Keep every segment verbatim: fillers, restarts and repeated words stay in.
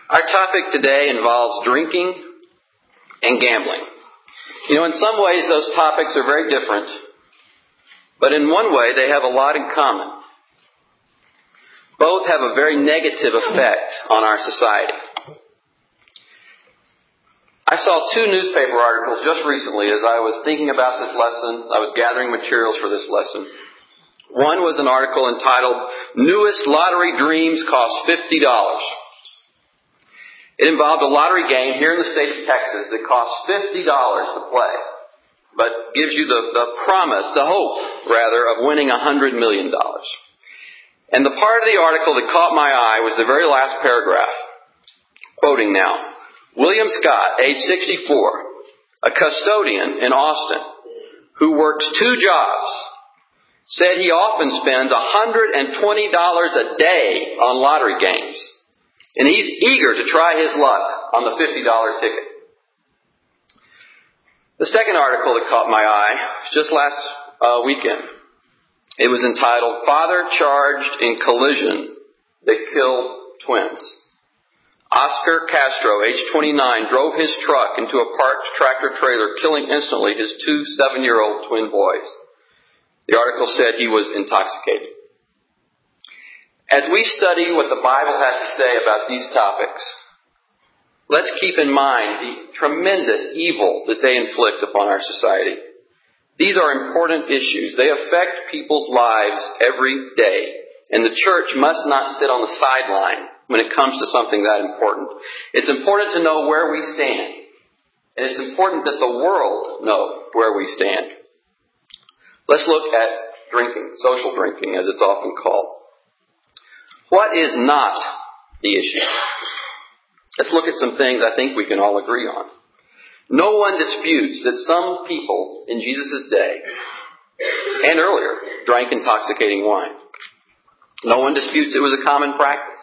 Our topic today involves drinking and gambling. You know, in some ways those topics are very different, but in one way they have a lot in common. Both have a very negative effect on our society. I saw two newspaper articles just recently as I was thinking about this lesson. I was gathering materials for this lesson. One was an article entitled, "Newest Lottery Dreams Cost fifty dollars. It involved a lottery game here in the state of Texas that costs fifty dollars to play, but gives you the, the promise, the hope, rather, of winning one hundred million dollars. And the part of the article that caught my eye was the very last paragraph. Quoting now, "William Scott, age sixty-four, a custodian in Austin, who works two jobs, said he often spends one hundred twenty dollars a day on lottery games. And he's eager to try his luck on the fifty dollars ticket." The second article that caught my eye was just last uh, weekend. It was entitled, "Father Charged in Collision That Killed Twins." Oscar Castro, age twenty-nine, drove his truck into a parked tractor trailer, killing instantly his two seven-year-old twin boys. The article said he was intoxicated. As we study what the Bible has to say about these topics, let's keep in mind the tremendous evil that they inflict upon our society. These are important issues. They affect people's lives every day. And the church must not sit on the sideline when it comes to something that important. It's important to know where we stand. And it's important that the world know where we stand. Let's look at drinking, social drinking, as it's often called. What is not the issue? Let's look at some things I think we can all agree on. No one disputes that some people in Jesus' day and earlier drank intoxicating wine. No one disputes it was a common practice.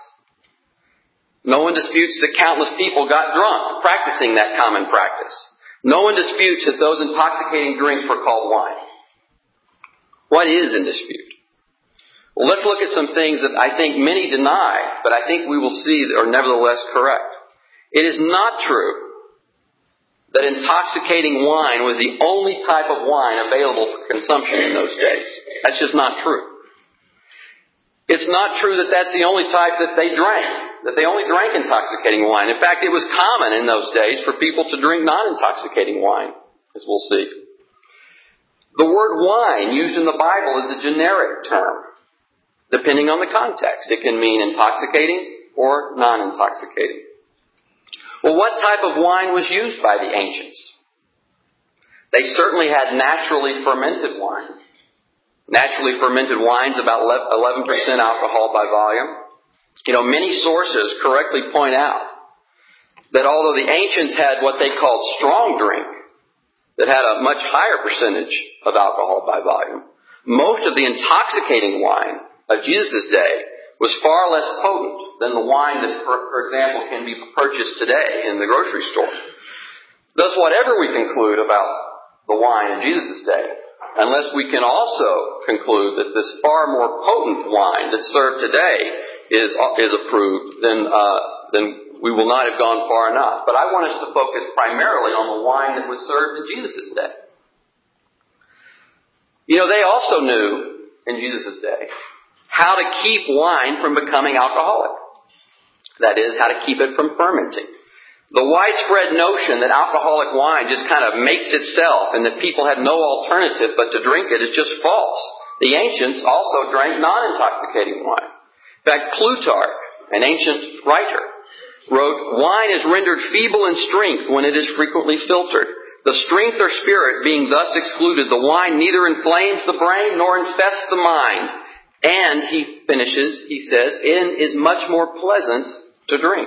No one disputes that countless people got drunk practicing that common practice. No one disputes that those intoxicating drinks were called wine. What is in dispute? Well, let's look at some things that I think many deny, but I think we will see are nevertheless correct. It is not true that intoxicating wine was the only type of wine available for consumption in those days. That's just not true. It's not true that that's the only type that they drank, that they only drank intoxicating wine. In fact, it was common in those days for people to drink non-intoxicating wine, as we'll see. The word wine used in the Bible is a generic term. Depending on the context, it can mean intoxicating or non-intoxicating. Well, what type of wine was used by the ancients? They certainly had naturally fermented wine. Naturally fermented wines about eleven percent alcohol by volume. You know, many sources correctly point out that although the ancients had what they called strong drink, that had a much higher percentage of alcohol by volume, most of the intoxicating wine of Jesus' day was far less potent than the wine that, for, for example, can be purchased today in the grocery store. Thus, whatever we conclude about the wine in Jesus' day, unless we can also conclude that this far more potent wine that's served today is is approved, then uh, then we will not have gone far enough. But I want us to focus primarily on the wine that was served in Jesus' day. You know, they also knew in Jesus' day how to keep wine from becoming alcoholic. That is, how to keep it from fermenting. The widespread notion that alcoholic wine just kind of makes itself and that people had no alternative but to drink it is just false. The ancients also drank non-intoxicating wine. In fact, Plutarch, an ancient writer, wrote, "Wine is rendered feeble in strength when it is frequently filtered. The strength or spirit being thus excluded, the wine neither inflames the brain nor infests the mind. And," he finishes, he says, "and is much more pleasant to drink."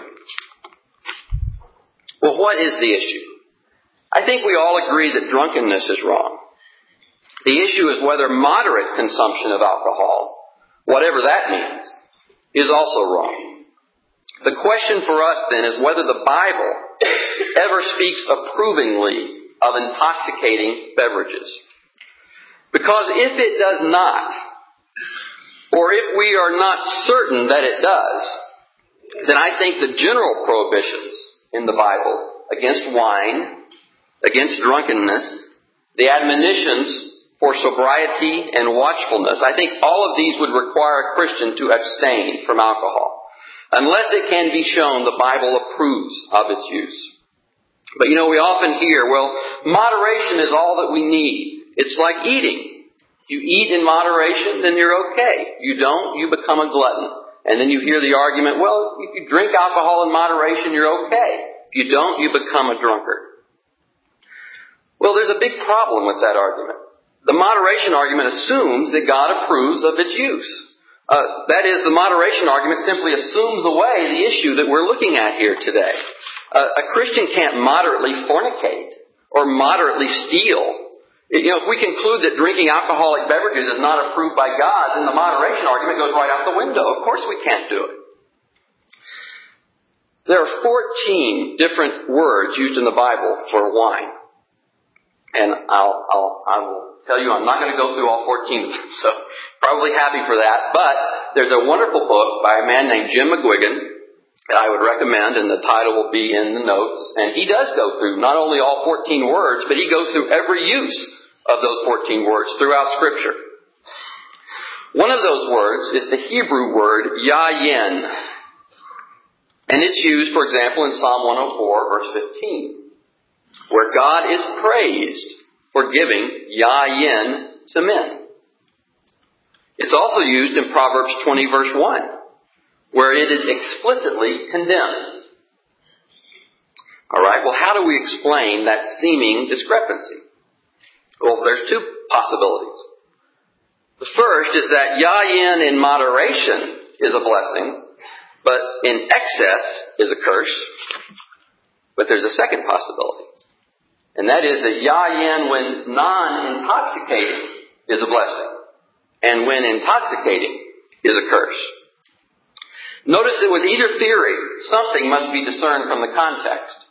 Well, what is the issue? I think we all agree that drunkenness is wrong. The issue is whether moderate consumption of alcohol, whatever that means, is also wrong. The question for us then is whether the Bible ever speaks approvingly of intoxicating beverages. Because if it does not, or if we are not certain that it does, then I think the general prohibitions in the Bible against wine, against drunkenness, the admonitions for sobriety and watchfulness, I think all of these would require a Christian to abstain from alcohol, unless it can be shown the Bible approves of its use. But you know, we often hear, well, moderation is all that we need. It's like eating. If you eat in moderation, then you're okay. You don't, you become a glutton. And then you hear the argument, well, if you drink alcohol in moderation, you're okay. If you don't, you become a drunkard. Well, there's a big problem with that argument. The moderation argument assumes that God approves of its use. Uh, that is, the moderation argument simply assumes away the issue that we're looking at here today. Uh, a Christian can't moderately fornicate or moderately steal. You know, if we conclude that drinking alcoholic beverages is not approved by God, then the moderation argument goes right out the window. Of course we can't do it. There are fourteen different words used in the Bible for wine. And I'll, I'll, I will tell you I'm not going to go through all fourteen of them, so probably happy for that. But there's a wonderful book by a man named Jim McGuigan that I would recommend, and the title will be in the notes. And he does go through not only all fourteen words, but he goes through every use of those fourteen words throughout Scripture. One of those words is the Hebrew word yayin. And it's used, for example, in Psalm one oh four, verse fifteen, where God is praised for giving yayin to men. It's also used in Proverbs twenty, verse one, where it is explicitly condemned. All right, well, how do we explain that seeming discrepancy? Well, there's two possibilities. The first is that yayin in moderation is a blessing, but in excess is a curse. But there's a second possibility. And that is that yayin when non-intoxicating is a blessing, and when intoxicating is a curse. Notice that with either theory, something must be discerned from the context.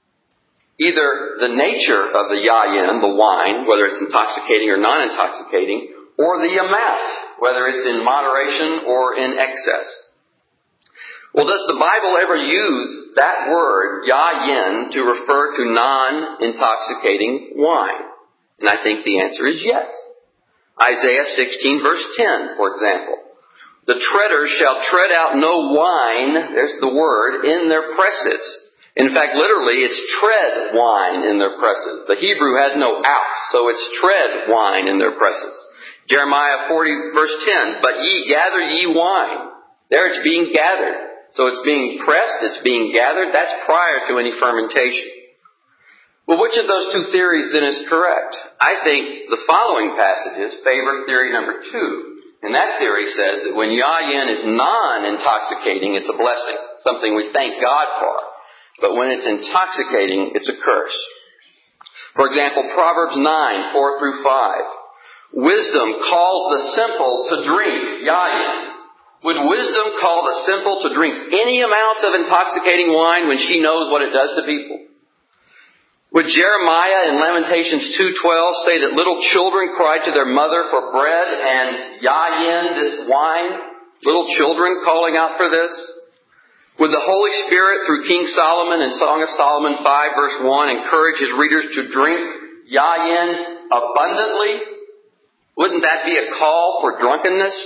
Either the nature of the yayin, the wine, whether it's intoxicating or non-intoxicating, or the amount, whether it's in moderation or in excess. Well, does the Bible ever use that word, yayin, to refer to non-intoxicating wine? And I think the answer is yes. Isaiah sixteen, verse ten, for example. The treaders shall tread out no wine, there's the word, in their presses. In fact, literally, it's tread wine in their presses. The Hebrew has no out, so it's tread wine in their presses. Jeremiah forty, verse ten, but ye gather ye wine. There it's being gathered. So it's being pressed, it's being gathered. That's prior to any fermentation. Well, which of those two theories then is correct? I think the following passages favor theory number two. And that theory says that when yayin is non-intoxicating, it's a blessing, something we thank God for. But when it's intoxicating, it's a curse. For example, Proverbs nine, four through five. Wisdom calls the simple to drink yayin. Would wisdom call the simple to drink any amount of intoxicating wine when she knows what it does to people? Would Jeremiah in Lamentations two twelve say that little children cried to their mother for bread and yayin, this wine? Little children calling out for this? Would the Holy Spirit, through King Solomon in Song of Solomon five, verse one, encourage his readers to drink yayin abundantly? Wouldn't that be a call for drunkenness?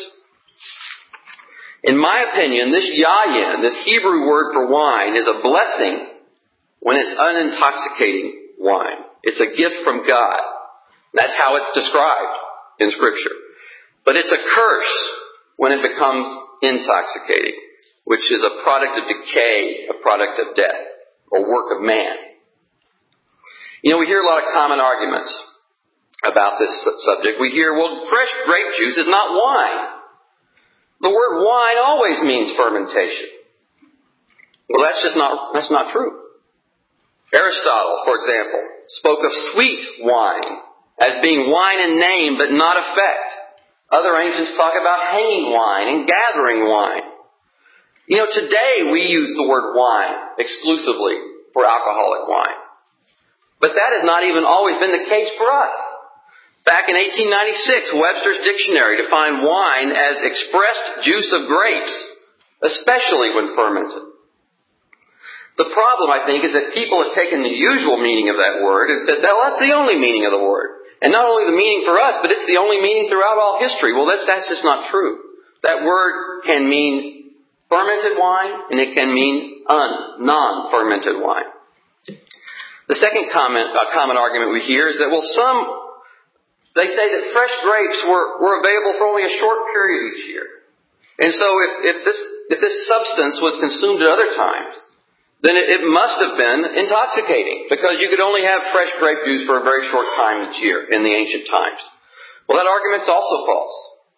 In my opinion, this yayin, this Hebrew word for wine, is a blessing when it's unintoxicating wine. It's a gift from God. That's how it's described in Scripture. But it's a curse when it becomes intoxicating, which is a product of decay, a product of death, or work of man. You know, we hear a lot of common arguments about this subject. We hear, well, fresh grape juice is not wine. The word wine always means fermentation. Well, that's just not, that's not true. Aristotle, for example, spoke of sweet wine as being wine in name but not effect. Other ancients talk about hanging wine and gathering wine. You know, today we use the word wine exclusively for alcoholic wine. But that has not even always been the case for us. Back in eighteen ninety-six, Webster's Dictionary defined wine as expressed juice of grapes, especially when fermented. The problem, I think, is that people have taken the usual meaning of that word and said, well, that's the only meaning of the word. And not only the meaning for us, but it's the only meaning throughout all history. Well, that's, that's just not true. That word can mean fermented wine, and it can mean un, non-fermented wine. The second comment, uh, common argument we hear is that, well, some, they say that fresh grapes were, were available for only a short period each year. And so if, if this, if this substance was consumed at other times, then it, it must have been intoxicating, because you could only have fresh grape juice for a very short time each year in the ancient times. Well, that argument's also false,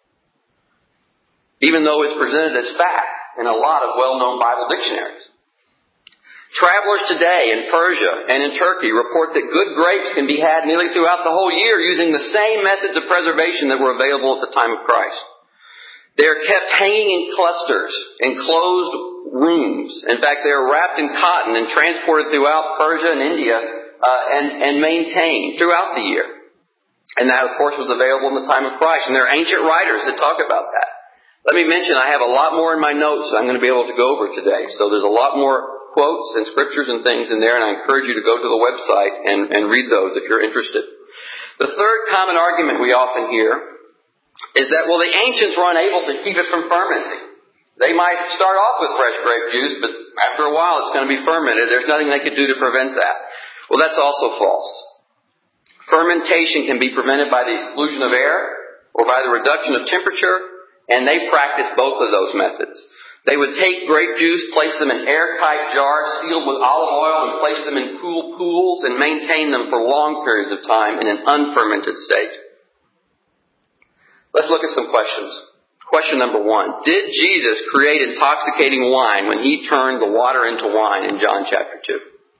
even though it's presented as fact in a lot of well-known Bible dictionaries. Travelers today in Persia and in Turkey report that good grapes can be had nearly throughout the whole year using the same methods of preservation that were available at the time of Christ. They are kept hanging in clusters in closed rooms. In fact, they are wrapped in cotton and transported throughout Persia and India uh, and, and maintained throughout the year. And that, of course, was available in the time of Christ. And there are ancient writers that talk about that. Let me mention, I have a lot more in my notes I'm going to be able to go over today. So there's a lot more quotes and scriptures and things in there, and I encourage you to go to the website and, and read those if you're interested. The third common argument we often hear is that, well, the ancients were unable to keep it from fermenting. They might start off with fresh grape juice, but after a while it's going to be fermented. There's nothing they could do to prevent that. Well, that's also false. Fermentation can be prevented by the exclusion of air or by the reduction of temperature, and they practice both of those methods. They would take grape juice, place them in airtight jars sealed with olive oil, and place them in cool pools and maintain them for long periods of time in an unfermented state. Let's look at some questions. Question number one. Did Jesus create intoxicating wine when he turned the water into wine in John chapter two?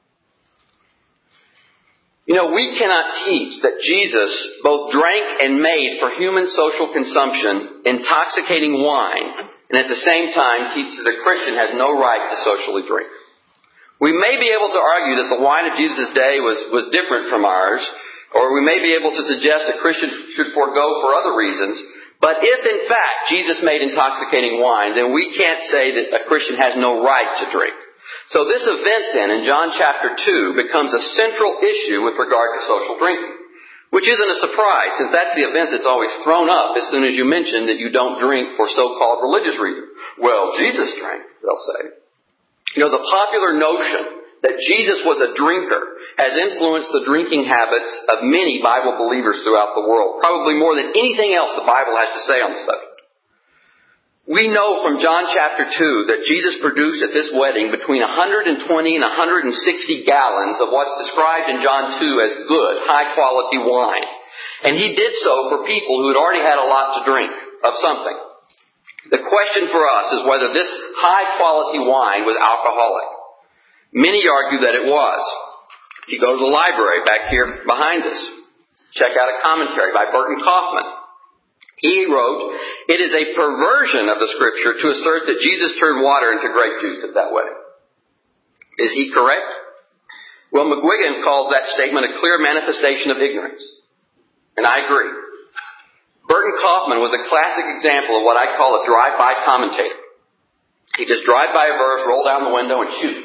You know, we cannot teach that Jesus both drank and made for human social consumption intoxicating wine, and at the same time teach that a Christian has no right to socially drink. We may be able to argue that the wine of Jesus' day was, was different from ours, or we may be able to suggest a Christian should forego for other reasons. But if, in fact, Jesus made intoxicating wine, then we can't say that a Christian has no right to drink. So this event then in John chapter two becomes a central issue with regard to social drinking, which isn't a surprise, since that's the event that's always thrown up as soon as you mention that you don't drink for so-called religious reasons. Well, Jesus drank, they'll say. You know, the popular notion that Jesus was a drinker has influenced the drinking habits of many Bible believers throughout the world, probably more than anything else the Bible has to say on the subject. We know from John chapter two that Jesus produced at this wedding between one hundred twenty and one hundred sixty gallons of what's described in John two as good, high-quality wine. And he did so for people who had already had a lot to drink of something. The question for us is whether this high-quality wine was alcoholic. Many argue that it was. If you go to the library back here behind us, check out a commentary by Burton Kaufman. He wrote, "It is a perversion of the Scripture to assert that Jesus turned water into grape juice at that wedding." Is he correct? Well, McGuigan calls that statement a clear manifestation of ignorance. And I agree. Burton Kaufman was a classic example of what I call a drive-by commentator. He just drive by a verse, roll down the window, and shoot.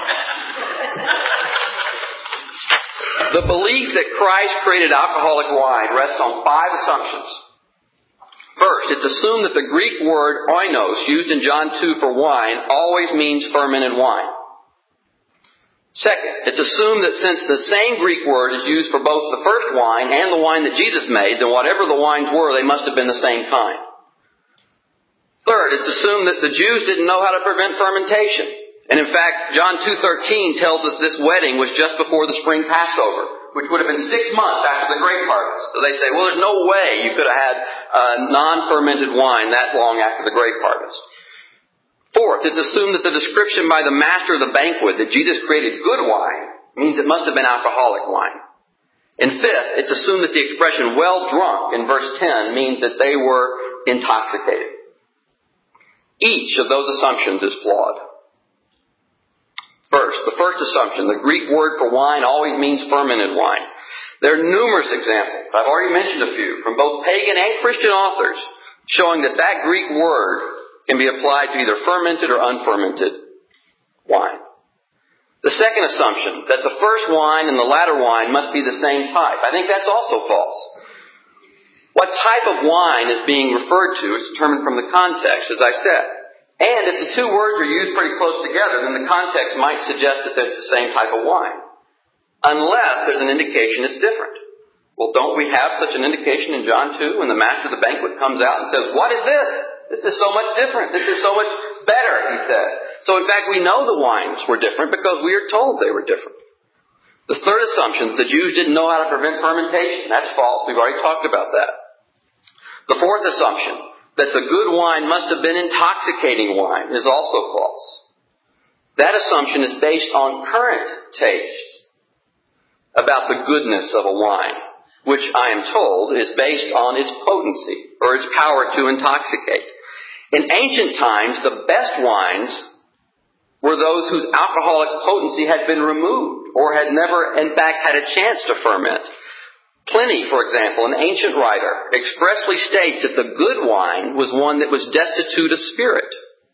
The belief that Christ created alcoholic wine rests on five assumptions. First, it's assumed that the Greek word oinos, used in John two for wine, always means fermented wine. Second, it's assumed that since the same Greek word is used for both the first wine and the wine that Jesus made, then whatever the wines were, they must have been the same kind. Third, it's assumed that the Jews didn't know how to prevent fermentation. And in fact, John two thirteen tells us this wedding was just before the spring Passover, which would have been six months after the grape harvest. So they say, well, there's no way you could have had uh, non-fermented wine that long after the grape harvest. Fourth, it's assumed that the description by the master of the banquet that Jesus created good wine means it must have been alcoholic wine. And fifth, it's assumed that the expression well drunk in verse ten means that they were intoxicated. Each of those assumptions is flawed. First, the first assumption, the Greek word for wine always means fermented wine. There are numerous examples, I've already mentioned a few, from both pagan and Christian authors, showing that that Greek word can be applied to either fermented or unfermented wine. The second assumption, that the first wine and the latter wine must be the same type. I think that's also false. What type of wine is being referred to is determined from the context, as I said. And if the two words are used pretty close together, then the context might suggest that it's the same type of wine. Unless there's an indication it's different. Well, don't we have such an indication in John two when the master of the banquet comes out and says, "What is this? This is so much different. This is so much better," he said. So in fact, we know the wines were different because we are told they were different. The third assumption, the Jews didn't know how to prevent fermentation. That's false. We've already talked about that. The fourth assumption, that the good wine must have been intoxicating wine, is also false. That assumption is based on current tastes about the goodness of a wine, which I am told is based on its potency or its power to intoxicate. In ancient times, the best wines were those whose alcoholic potency had been removed or had never, in fact, had a chance to ferment. Pliny, for example, an ancient writer, expressly states that the good wine was one that was destitute of spirit.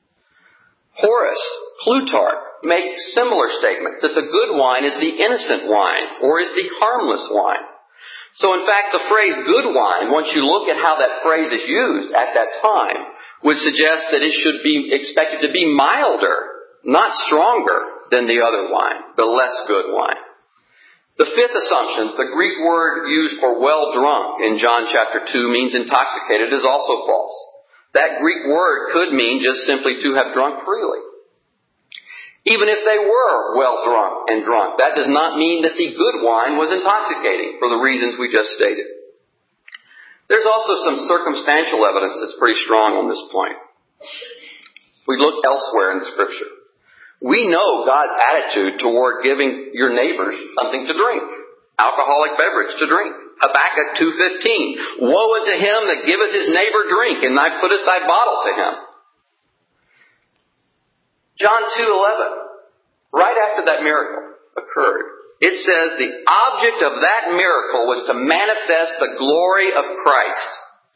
Horace, Plutarch, make similar statements that the good wine is the innocent wine or is the harmless wine. So in fact, the phrase good wine, once you look at how that phrase is used at that time, would suggest that it should be expected to be milder, not stronger than the other wine, the less good wine. The fifth assumption, the Greek word used for well drunk in John chapter two means intoxicated, is also false. That Greek word could mean just simply to have drunk freely. Even if they were well drunk and drunk, that does not mean that the good wine was intoxicating for the reasons we just stated. There's also some circumstantial evidence that's pretty strong on this point. We look elsewhere in the Scripture. We know God's attitude toward giving your neighbors something to drink, alcoholic beverage to drink. Habakkuk two fifteen, woe unto him that giveth his neighbor drink, and thou puttest thy bottle to him. John two eleven, right after that miracle occurred, it says the object of that miracle was to manifest the glory of Christ.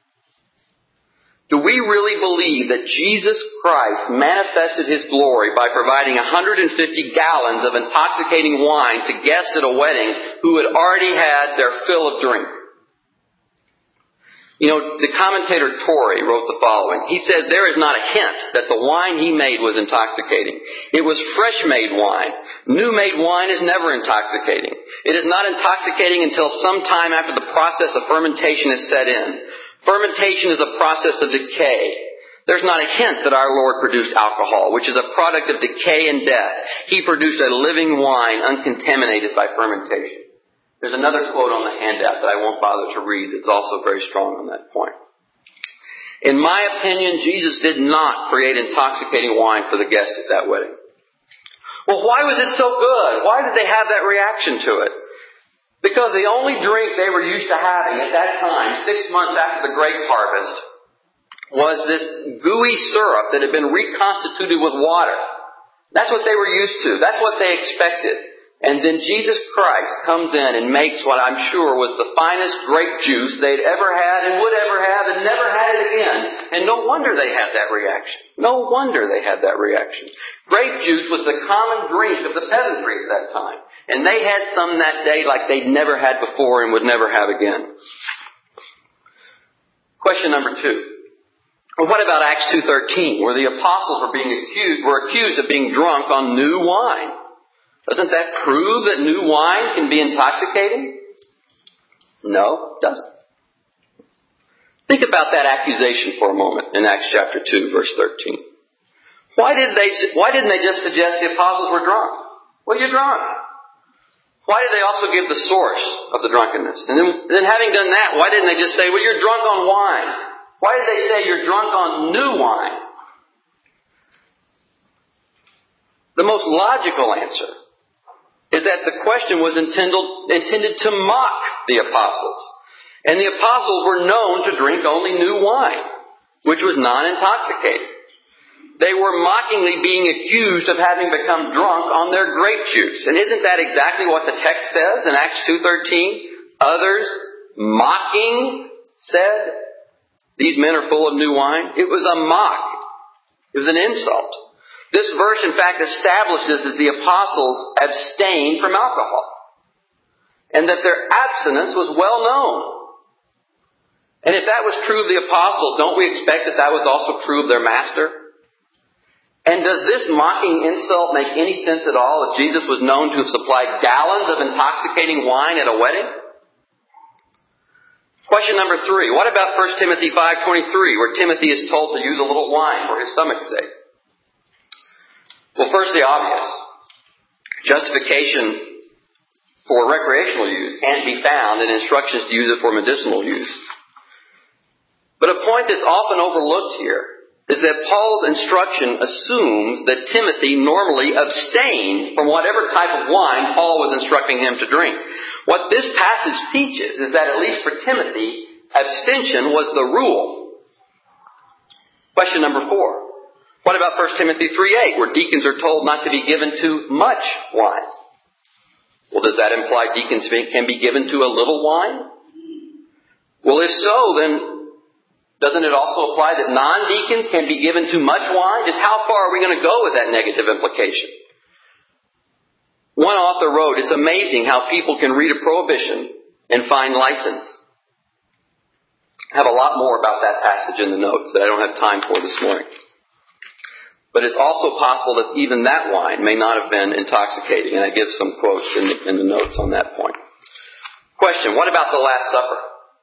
Do we really believe that Jesus Christ manifested His glory by providing one hundred fifty gallons of intoxicating wine to guests at a wedding who had already had their fill of drink? You know, the commentator Torrey wrote the following. He says, there is not a hint that the wine he made was intoxicating. It was fresh-made wine. New-made wine is never intoxicating. It is not intoxicating until some time after the process of fermentation is set in. Fermentation is a process of decay. There's not a hint that our Lord produced alcohol, which is a product of decay and death. He produced a living wine uncontaminated by fermentation. There's another quote on the handout that I won't bother to read that's also very strong on that point. In my opinion, Jesus did not create intoxicating wine for the guests at that wedding. Well, why was it so good? Why did they have that reaction to it? Because the only drink they were used to having at that time, six months after the grape harvest, was this gooey syrup that had been reconstituted with water. That's what they were used to. That's what they expected. And then Jesus Christ comes in and makes what I'm sure was the finest grape juice they'd ever had and would ever have and never had it again. And no wonder they had that reaction. No wonder they had that reaction. Grape juice was the common drink of the peasantry at that time. And they had some that day like they'd never had before and would never have again. Question number two. Well, what about Acts two thirteen, where the apostles were being accused, were accused of being drunk on new wine? Doesn't that prove that new wine can be intoxicating? No, it doesn't. Think about that accusation for a moment in Acts chapter two, verse thirteen. Why did they? Why didn't they just suggest the apostles were drunk? Well, you're drunk. Why did they also give the source of the drunkenness? And then, then having done that, why didn't they just say, well, you're drunk on wine? Why did they say you're drunk on new wine? The most logical answer is that the question was intended, intended to mock the apostles. And the apostles were known to drink only new wine, which was non-intoxicating. They were mockingly being accused of having become drunk on their grape juice. And isn't that exactly what the text says in Acts two thirteen? Others, mocking, said, these men are full of new wine. It was a mock. It was an insult. This verse, in fact, establishes that the apostles abstained from alcohol and that their abstinence was well known. And if that was true of the apostles, don't we expect that that was also true of their master? And does this mocking insult make any sense at all if Jesus was known to have supplied gallons of intoxicating wine at a wedding? Question number three. What about First Timothy five twenty-three, where Timothy is told to use a little wine for his stomach's sake? Well, first the obvious. Justification for recreational use can't be found in instructions to use it for medicinal use. But a point that's often overlooked here is that Paul's instruction assumes that Timothy normally abstained from whatever type of wine Paul was instructing him to drink. What this passage teaches is that, at least for Timothy, abstention was the rule. Question number four. What about First Timothy three eight, where deacons are told not to be given to much wine? Well, does that imply deacons can be given to a little wine? Well, if so, then doesn't it also apply that non-deacons can be given too much wine? Just how far are we going to go with that negative implication? One author wrote, "It's amazing how people can read a prohibition and find license." I have a lot more about that passage in the notes that I don't have time for this morning. But it's also possible that even that wine may not have been intoxicating. And I give some quotes in the, in the notes on that point. Question, what about the Last Supper?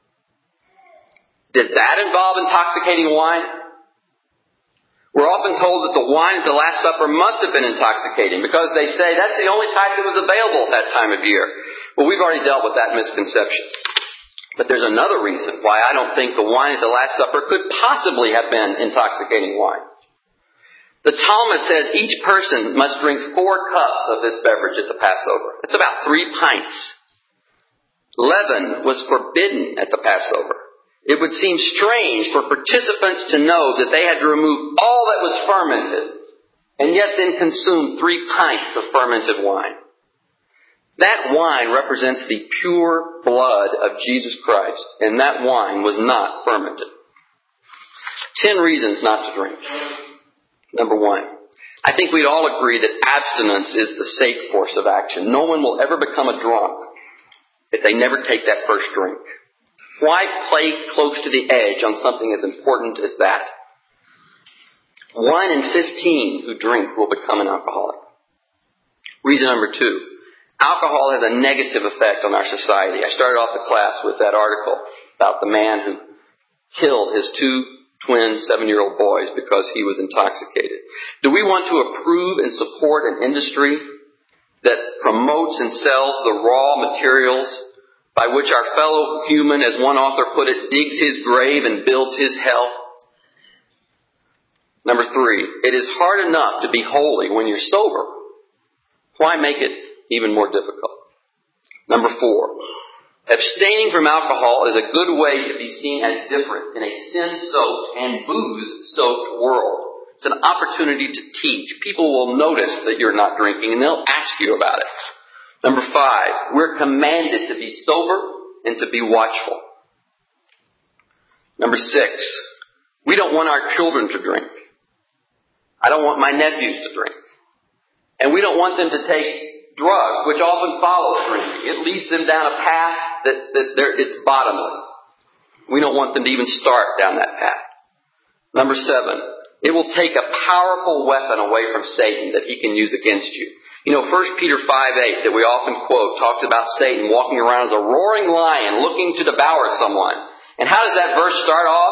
Did that involve intoxicating wine? We're often told that the wine at the Last Supper must have been intoxicating because they say that's the only type that was available at that time of year. Well, we've already dealt with that misconception. But there's another reason why I don't think the wine at the Last Supper could possibly have been intoxicating wine. The Talmud says each person must drink four cups of this beverage at the Passover. It's about three pints. Leaven was forbidden at the Passover. It would seem strange for participants to know that they had to remove all that was fermented and yet then consume three pints of fermented wine. That wine represents the pure blood of Jesus Christ, and that wine was not fermented. Ten reasons not to drink. Number one, I think we'd all agree that abstinence is the safe course of action. No one will ever become a drunk if they never take that first drink. Why play close to the edge on something as important as that? One in fifteen who drink will become an alcoholic. Reason number two, alcohol has a negative effect on our society. I started off the class with that article about the man who killed his two twin seven-year-old boys because he was intoxicated. Do we want to approve and support an industry that promotes and sells the raw materials by which our fellow human, as one author put it, digs his grave and builds his hell? Number three, it is hard enough to be holy when you're sober. Why make it even more difficult? Number four, abstaining from alcohol is a good way to be seen as different in a sin-soaked and booze-soaked world. It's an opportunity to teach. People will notice that you're not drinking and they'll ask you about it. Number five, we're commanded to be sober and to be watchful. Number six, we don't want our children to drink. I don't want my nephews to drink. And we don't want them to take drugs, which often follows drinking. It leads them down a path that, that it's bottomless. We don't want them to even start down that path. Number seven, it will take a powerful weapon away from Satan that he can use against you. You know, First Peter five eight that we often quote talks about Satan walking around as a roaring lion looking to devour someone. And how does that verse start off?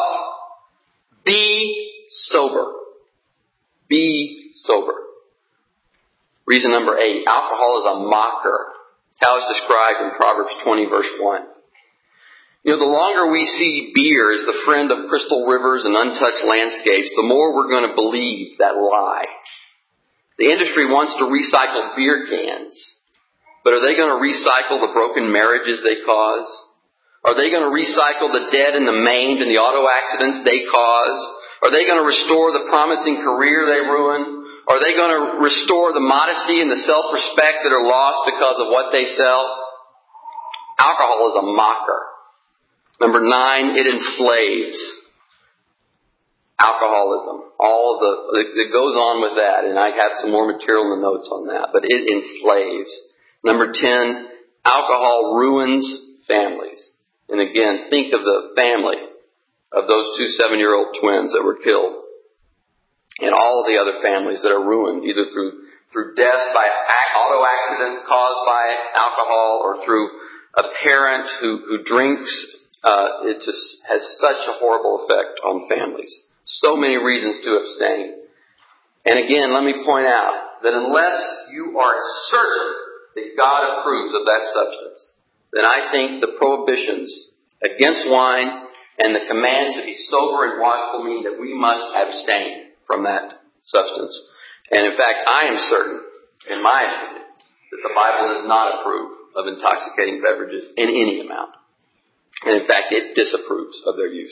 Be sober. Be sober. Reason number eight, alcohol is a mocker. It's how it's described in Proverbs twenty, verse one. You know, the longer we see beer as the friend of crystal rivers and untouched landscapes, the more we're going to believe that lie. The industry wants to recycle beer cans, but are they going to recycle the broken marriages they cause? Are they going to recycle the dead and the maimed and the auto accidents they cause? Are they going to restore the promising career they ruin? Are they going to restore the modesty and the self-respect that are lost because of what they sell? Alcohol is a mocker. Number nine, it enslaves. alcoholism, all of the, that goes on with that, and I have some more material in the notes on that, but it enslaves. Number ten, alcohol ruins families. And again, think of the family of those two seven-year-old twins that were killed, and all of the other families that are ruined, either through through death by auto accidents caused by alcohol or through a parent who, who drinks. Uh, it just has such a horrible effect on families. So many reasons to abstain. And again, let me point out that unless you are certain that God approves of that substance, then I think the prohibitions against wine and the command to be sober and watchful mean that we must abstain from that substance. And in fact, I am certain, in my opinion, that the Bible does not approve of intoxicating beverages in any amount. And in fact, it disapproves of their use.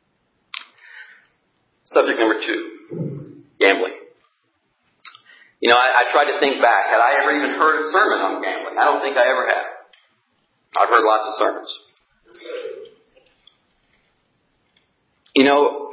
Subject number two, gambling. You know, I, I tried to think back. Had I ever even heard a sermon on gambling? I don't think I ever have. I've heard lots of sermons. You know,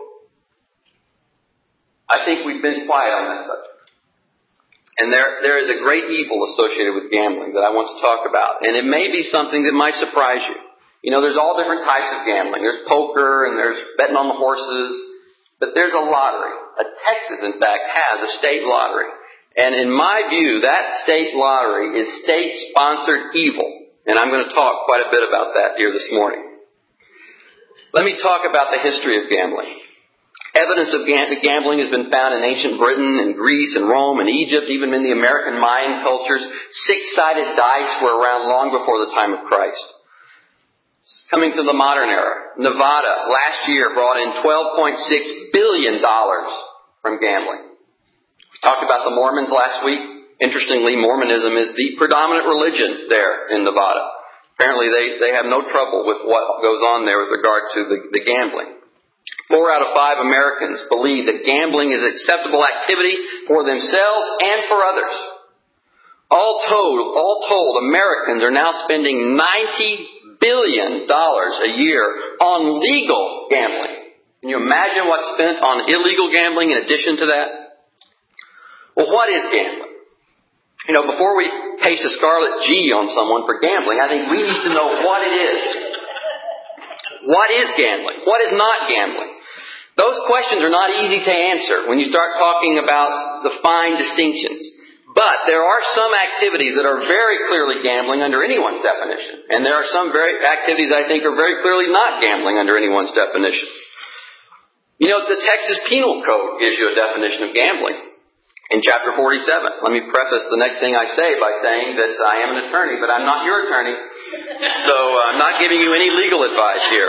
I think we've been quiet on that subject. And there, there is a great evil associated with gambling that I want to talk about. And it may be something that might surprise you. You know, there's all different types of gambling. There's poker and there's betting on the horses. But there's a lottery. A Texas, in fact, has a state lottery. And in my view, that state lottery is state-sponsored evil. And I'm going to talk quite a bit about that here this morning. Let me talk about the history of gambling. Evidence of gambling has been found in ancient Britain and Greece and Rome and Egypt, even in the American Mayan cultures. Six-sided dice were around long before the time of Christ. Coming to the modern era, Nevada last year brought in twelve point six billion dollars from gambling. We talked about the Mormons last week. Interestingly, Mormonism is the predominant religion there in Nevada. Apparently they, they have no trouble with what goes on there with regard to the, the gambling. Four out of five Americans believe that gambling is acceptable activity for themselves and for others. All told, all told, Americans are now spending ninety billion dollars a year on legal gambling. Can you imagine what's spent on illegal gambling in addition to that? Well, what is gambling? You know, before we paste a scarlet G on someone for gambling, I think we need to know what it is. What is gambling? What is not gambling? Those questions are not easy to answer when you start talking about the fine distinctions. But there are some activities that are very clearly gambling under anyone's definition. And there are some very activities I think are very clearly not gambling under anyone's definition. You know, the Texas Penal Code gives you a definition of gambling in chapter forty-seven. Let me preface the next thing I say by saying that I am an attorney, but I'm not your attorney. So I'm not giving you any legal advice here.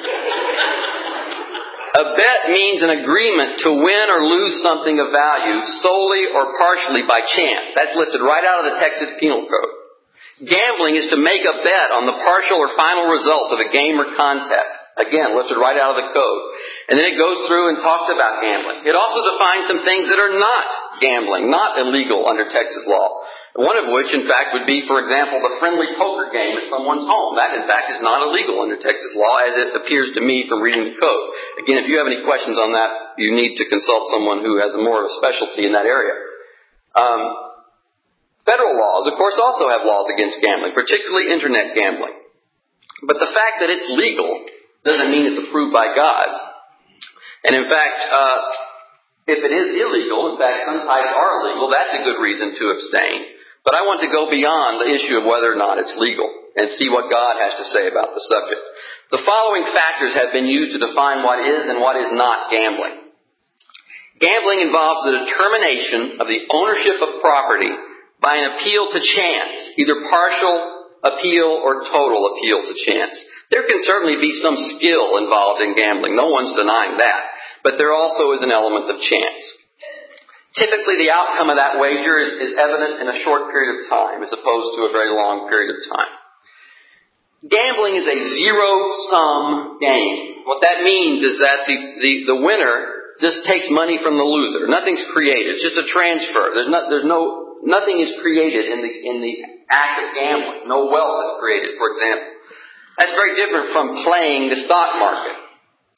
A bet means an agreement to win or lose something of value solely or partially by chance. That's lifted right out of the Texas Penal Code. Gambling is to make a bet on the partial or final result of a game or contest. Again, lifted right out of the code. And then it goes through and talks about gambling. It also defines some things that are not gambling, not illegal under Texas law. One of which, in fact, would be, for example, the friendly poker game at someone's home. That, in fact, is not illegal under Texas law, as it appears to me from reading the code. Again, if you have any questions on that, you need to consult someone who has more of a specialty in that area. Um, federal laws, of course, also have laws against gambling, particularly internet gambling. But the fact that it's legal doesn't mean it's approved by God. And, in fact, uh, if it is illegal, in fact, some types are illegal, that's a good reason to abstain. But I want to go beyond the issue of whether or not it's legal and see what God has to say about the subject. The following factors have been used to define what is and what is not gambling. Gambling involves the determination of the ownership of property by an appeal to chance, either partial appeal or total appeal to chance. There can certainly be some skill involved in gambling. No one's denying that. But there also is an element of chance. Typically, the outcome of that wager is, is evident in a short period of time as opposed to a very long period of time. Gambling is a zero-sum game. What that means is that the, the, the winner just takes money from the loser. Nothing's created. It's just a transfer. There's, not, there's no, nothing is created in the, in the act of gambling. No wealth is created, for example. That's very different from playing the stock market.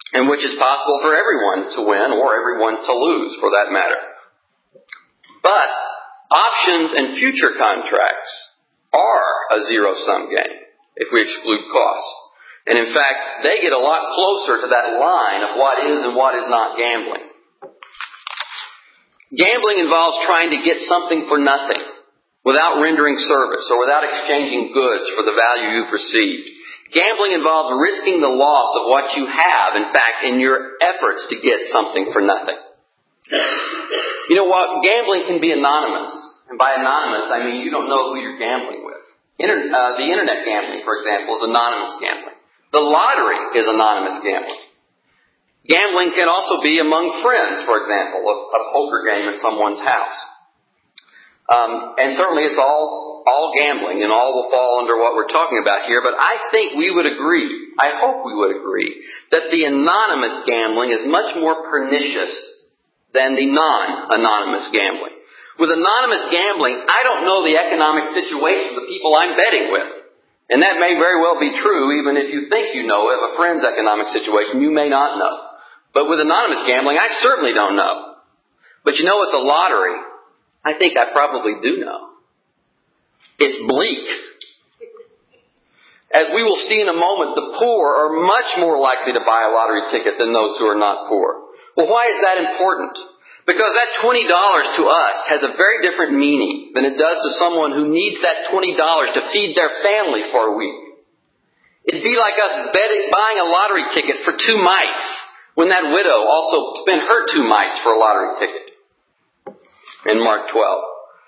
in which it's possible for everyone to win or everyone to lose, for that matter. But options and future contracts are a zero-sum game if we exclude costs. And in fact, they get a lot closer to that line of what is and what is not gambling. Gambling involves trying to get something for nothing without rendering service or without exchanging goods for the value you've received. Gambling involves risking the loss of what you have, in fact, in your efforts to get something for nothing. You know what? Gambling can be anonymous. And by anonymous, I mean you don't know who you're gambling with. Inter- uh, the internet gambling, for example, is anonymous gambling. The lottery is anonymous gambling. Gambling can also be among friends, for example, a, a poker game at someone's house. Um, and certainly it's all, all gambling, and all will fall under what we're talking about here. But I think we would agree, I hope we would agree, that the anonymous gambling is much more pernicious than the non-anonymous gambling. With anonymous gambling, I don't know the economic situation of the people I'm betting with. And that may very well be true, even if you think you know of a friend's economic situation, you may not know. But with anonymous gambling, I certainly don't know. But you know, at the lottery, I think I probably do know. It's bleak. As we will see in a moment, the poor are much more likely to buy a lottery ticket than those who are not poor. Well, why is that important? Because that twenty dollars to us has a very different meaning than it does to someone who needs that twenty dollars to feed their family for a week. It'd be like us betting, buying a lottery ticket for two mites when that widow also spent her two mites for a lottery ticket. In Mark twelve.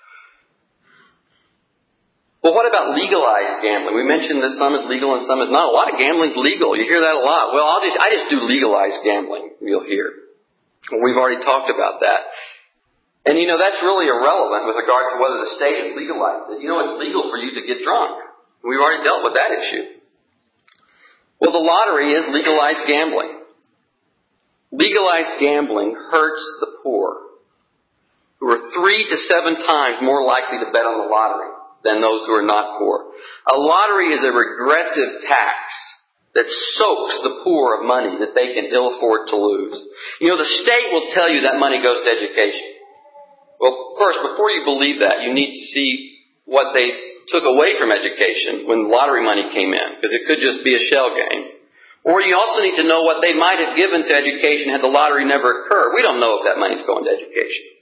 Well, what about legalized gambling? We mentioned that some is legal and some is not. A lot of gambling is legal. You hear that a lot. Well, I'll just, I just do legalized gambling, you'll hear. We've already talked about that. And you know, that's really irrelevant with regard to whether the state has legalized it. You know, it's legal for you to get drunk. We've already dealt with that issue. Well, the lottery is legalized gambling. Legalized gambling hurts the poor, who are three to seven times more likely to bet on the lottery than those who are not poor. A lottery is a regressive tax that soaks the poor of money that they can ill afford to lose. You know, the state will tell you that money goes to education. Well, first, before you believe that, you need to see what they took away from education when lottery money came in, because it could just be a shell game. Or you also need to know what they might have given to education had the lottery never occurred. We don't know if that money's going to education.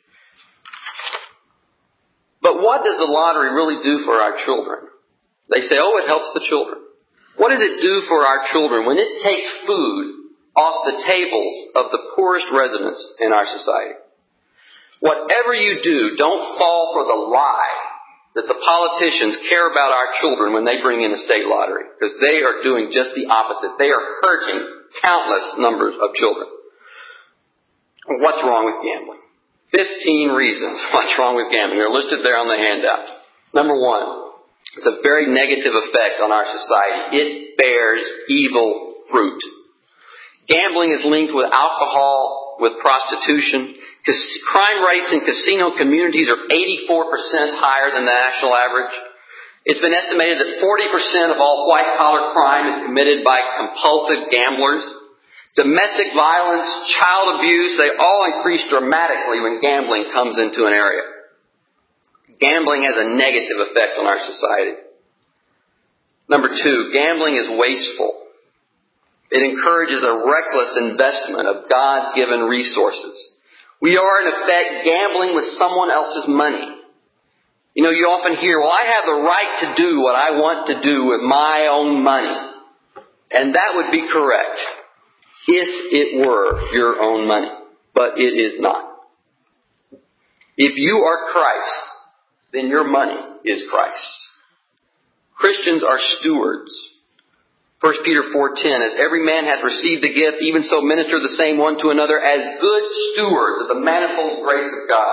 But what does the lottery really do for our children? They say, oh, it helps the children. What does it do for our children when it takes food off the tables of the poorest residents in our society? Whatever you do, don't fall for the lie that the politicians care about our children when they bring in a state lottery, because they are doing just the opposite. They are hurting countless numbers of children. What's wrong with gambling? Fifteen reasons what's wrong with gambling. They're listed there on the handout. Number one, it's a very negative effect on our society. It bears evil fruit. Gambling is linked with alcohol, with prostitution. Crime rates in casino communities are eighty-four percent higher than the national average. It's been estimated that forty percent of all white-collar crime is committed by compulsive gamblers. Domestic violence, child abuse, they all increase dramatically when gambling comes into an area. Gambling has a negative effect on our society. Number two, gambling is wasteful. It encourages a reckless investment of God-given resources. We are, in effect, gambling with someone else's money. You know, you often hear, well, I have the right to do what I want to do with my own money. And that would be correct if it were your own money. But it is not. If you are Christ, then your money is Christ's. Christians are stewards. First Peter four ten, as every man hath received a gift, even so minister the same one to another as good stewards of the manifold grace of God.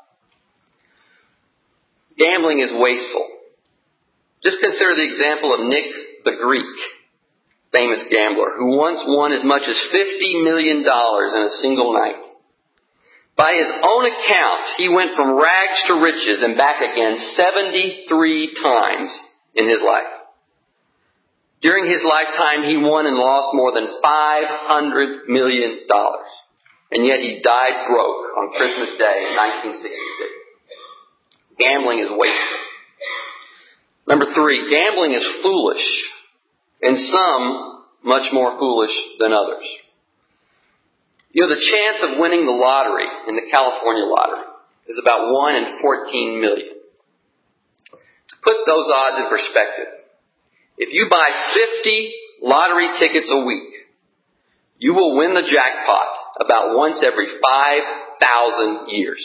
Gambling is wasteful. Just consider the example of Nick the Greek, famous gambler, who once won as much as fifty million dollars in a single night. By his own account, he went from rags to riches and back again seventy-three times in his life. During his lifetime, he won and lost more than five hundred million dollars. And yet he died broke on Christmas Day in nineteen sixty-six. Gambling is wasteful. Number three, gambling is foolish, and some much more foolish than others. You know, the chance of winning the lottery in the California lottery is about one in fourteen million. To put those odds in perspective, if you buy fifty lottery tickets a week, you will win the jackpot about once every five thousand years.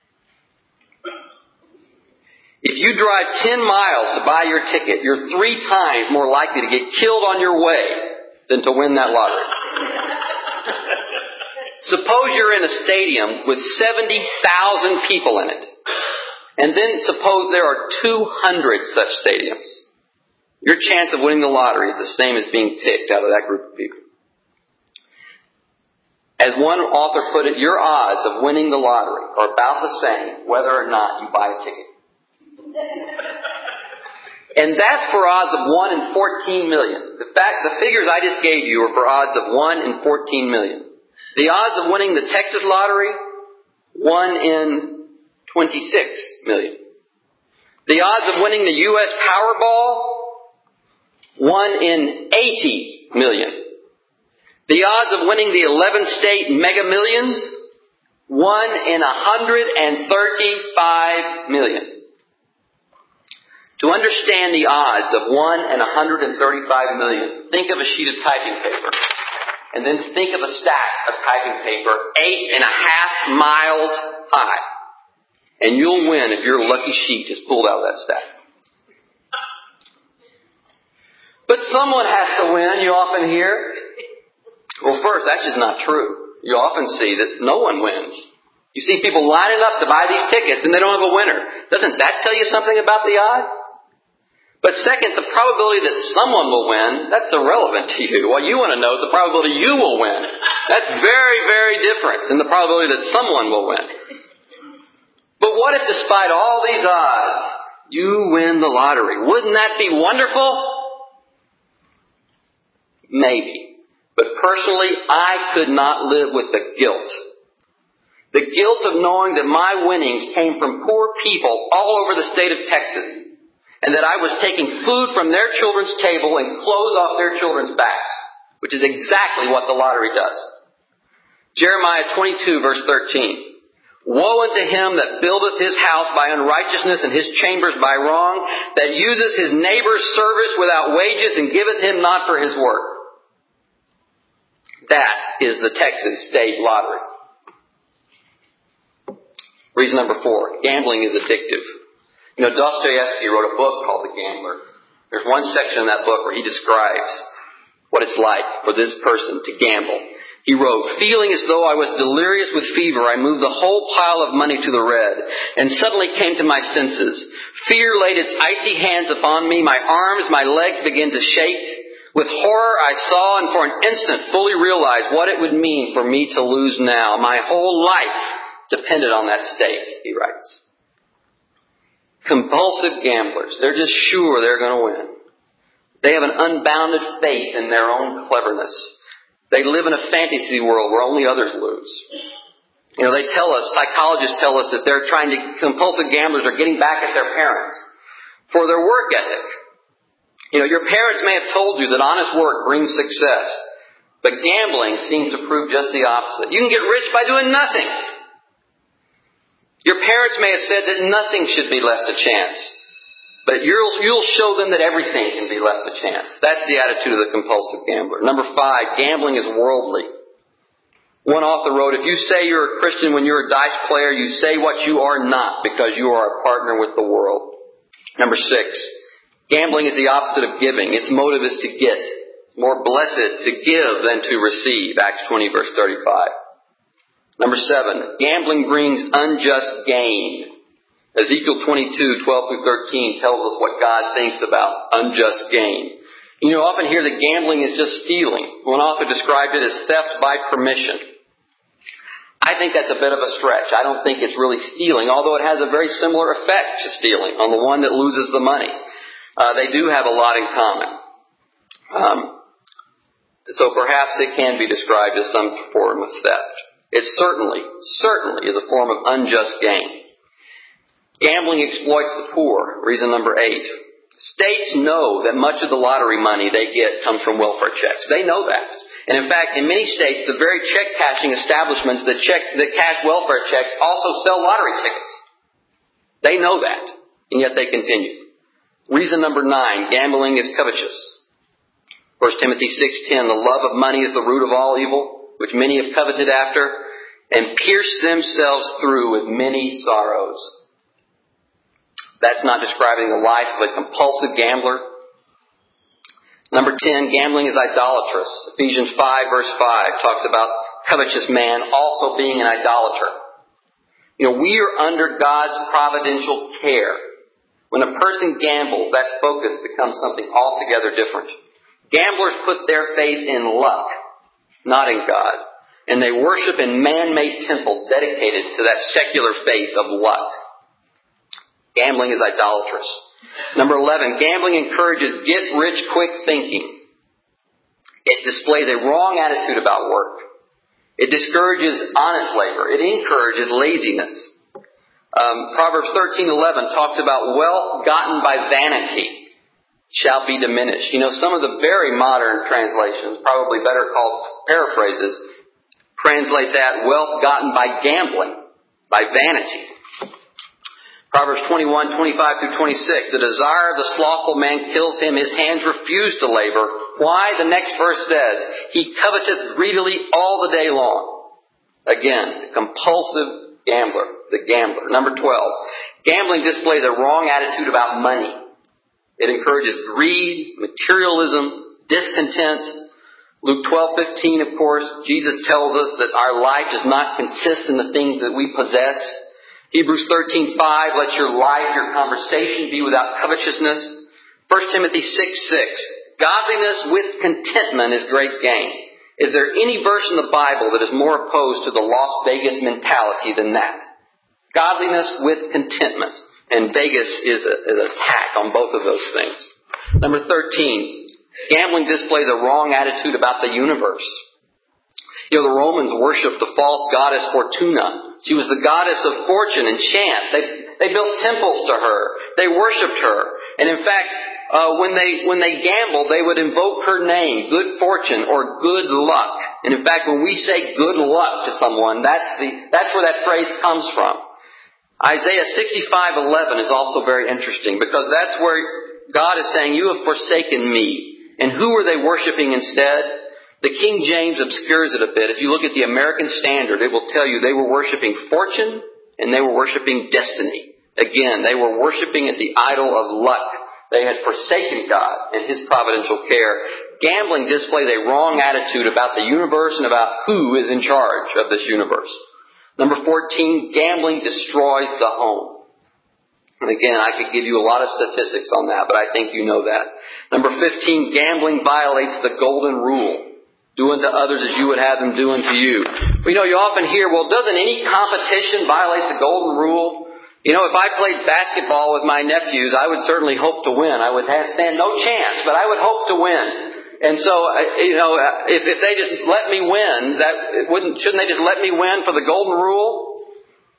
If you drive ten miles to buy your ticket, you're three times more likely to get killed on your way than to win that lottery. Suppose you're in a stadium with seventy thousand people in it. And then suppose there are two hundred such stadiums. Your chance of winning the lottery is the same as being picked out of that group of people. As one author put it, your odds of winning the lottery are about the same whether or not you buy a ticket. And that's for odds of one in fourteen million. The fact, the figures I just gave you are for odds of one in fourteen million. The odds of winning the Texas lottery, one in twenty-six million. The odds of winning the U S Powerball, one in eighty million. The odds of winning the eleven state Mega Millions, one in one hundred thirty-five million. To understand the odds of one in one hundred thirty-five million, think of a sheet of typing paper. And then think of a stack of typing paper eight and a half miles high. And you'll win if your lucky sheet is pulled out of that stack. But someone has to win, you often hear. Well, first, that's just not true. You often see that no one wins. You see people lining up to buy these tickets and they don't have a winner. Doesn't that tell you something about the odds? But second, the probability that someone will win, that's irrelevant to you. What you want to know is the probability you will win. That's very, very different than the probability that someone will win. But what if despite all these odds, you win the lottery? Wouldn't that be wonderful? Maybe. But personally, I could not live with the guilt. The guilt of knowing that my winnings came from poor people all over the state of Texas. And that I was taking food from their children's table and clothes off their children's backs. Which is exactly what the lottery does. Jeremiah twenty-two verse thirteen. Woe unto him that buildeth his house by unrighteousness and his chambers by wrong, that useth his neighbor's service without wages and giveth him not for his work. That is the Texas State Lottery. Reason number four, gambling is addictive. You know, Dostoevsky wrote a book called The Gambler. There's one section in that book where he describes what it's like for this person to gamble. He wrote, feeling as though I was delirious with fever, I moved the whole pile of money to the red, and suddenly came to my senses. Fear laid its icy hands upon me, my arms, my legs began to shake. With horror I saw and for an instant fully realized what it would mean for me to lose now. My whole life depended on that stake, he writes. Compulsive gamblers, they're just sure they're going to win. They have an unbounded faith in their own cleverness. They live in a fantasy world where only others lose. You know, they tell us, psychologists tell us that they're trying to, compulsive gamblers are getting back at their parents for their work ethic. You know, your parents may have told you that honest work brings success, but gambling seems to prove just the opposite. You can get rich by doing nothing. Your parents may have said that nothing should be left to chance. But you'll, you'll show them that everything can be left to chance. That's the attitude of the compulsive gambler. Number five, gambling is worldly. One author wrote, if you say you're a Christian when you're a dice player, you say what you are not because you are a partner with the world. Number six, gambling is the opposite of giving. Its motive is to get. It's more blessed to give than to receive. Acts twenty verse thirty-five. Number seven, gambling brings unjust gain. Ezekiel twenty-two, twelve through thirteen tells us what God thinks about unjust gain. You know, often hear that gambling is just stealing. One author described it as theft by permission. I think that's a bit of a stretch. I don't think it's really stealing, although it has a very similar effect to stealing on the one that loses the money. Uh, they do have a lot in common. Um, so perhaps it can be described as some form of theft. It certainly, certainly is a form of unjust gain. Gambling exploits the poor. Reason number eight. States know that much of the lottery money they get comes from welfare checks. They know that. And in fact, in many states, the very check-cashing establishments that, check, that cash welfare checks also sell lottery tickets. They know that, and yet they continue. Reason number nine, gambling is covetous. First Timothy six ten, the love of money is the root of all evil, which many have coveted after, and pierced themselves through with many sorrows. That's not describing the life of a compulsive gambler. Number ten, gambling is idolatrous. Ephesians five verse five talks about covetous man also being an idolater. You know, we are under God's providential care. When a person gambles, that focus becomes something altogether different. Gamblers put their faith in luck, not in God. And they worship in man-made temples dedicated to that secular faith of luck. Gambling is idolatrous. Number eleven, gambling encourages get-rich-quick thinking. It displays a wrong attitude about work. It discourages honest labor. It encourages laziness. Um, Proverbs thirteen eleven talks about wealth gotten by vanity shall be diminished. You know, some of the very modern translations, probably better called paraphrases, translate that wealth gotten by gambling, by vanity. Proverbs twenty-one, twenty-five through twenty-six, the desire of the slothful man kills him, his hands refuse to labor. Why? The next verse says, he coveteth greedily all the day long. Again, the compulsive gambler, the gambler. Number twelve, gambling displays a wrong attitude about money. It encourages greed, materialism, discontent. Luke twelve fifteen, of course, Jesus tells us that our life does not consist in the things that we possess. Hebrews thirteen five, let your life, your conversation be without covetousness. First Timothy six six, godliness with contentment is great gain. Is there any verse in the Bible that is more opposed to the Las Vegas mentality than that? Godliness with contentment. And Vegas is, a, is an attack on both of those things. Number thirteen, gambling displays a wrong attitude about the universe. You know, the Romans worshipped the false goddess Fortuna. She was the goddess of fortune and chance. They they built temples to her. They worshipped her. And in fact, uh, when they when they gambled, they would invoke her name, good fortune or good luck. And in fact, when we say good luck to someone, that's the that's where that phrase comes from. Isaiah sixty-five eleven is also very interesting because that's where God is saying, you have forsaken me. And who are they worshiping instead? The King James obscures it a bit. If you look at the American Standard, it will tell you they were worshiping fortune and they were worshiping destiny. Again, they were worshiping at the idol of luck. They had forsaken God and His providential care. Gambling displays a wrong attitude about the universe and about who is in charge of this universe. Number fourteen, gambling destroys the home. And again, I could give you a lot of statistics on that, but I think you know that. Number fifteen, gambling violates the golden rule. Do unto others as you would have them do unto you. You know, you often hear, well, doesn't any competition violate the golden rule? You know, if I played basketball with my nephews, I would certainly hope to win. I would have, stand no chance, but I would hope to win. And so, you know, if, if they just let me win, that wouldn't, shouldn't they just let me win for the golden rule?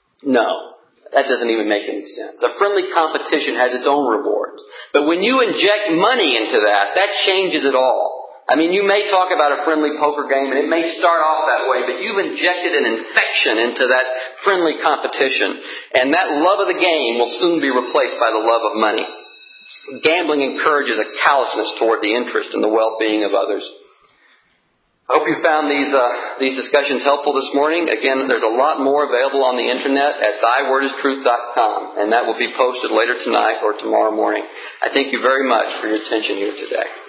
No. That doesn't even make any sense. A friendly competition has its own rewards. But when you inject money into that, that changes it all. I mean, you may talk about a friendly poker game, and it may start off that way, but you've injected an infection into that friendly competition. And that love of the game will soon be replaced by the love of money. Gambling encourages a callousness toward the interest and the well-being of others. I hope you found these uh, these discussions helpful this morning. Again, there's a lot more available on the Internet at thy word is truth dot com, and that will be posted later tonight or tomorrow morning. I thank you very much for your attention here today.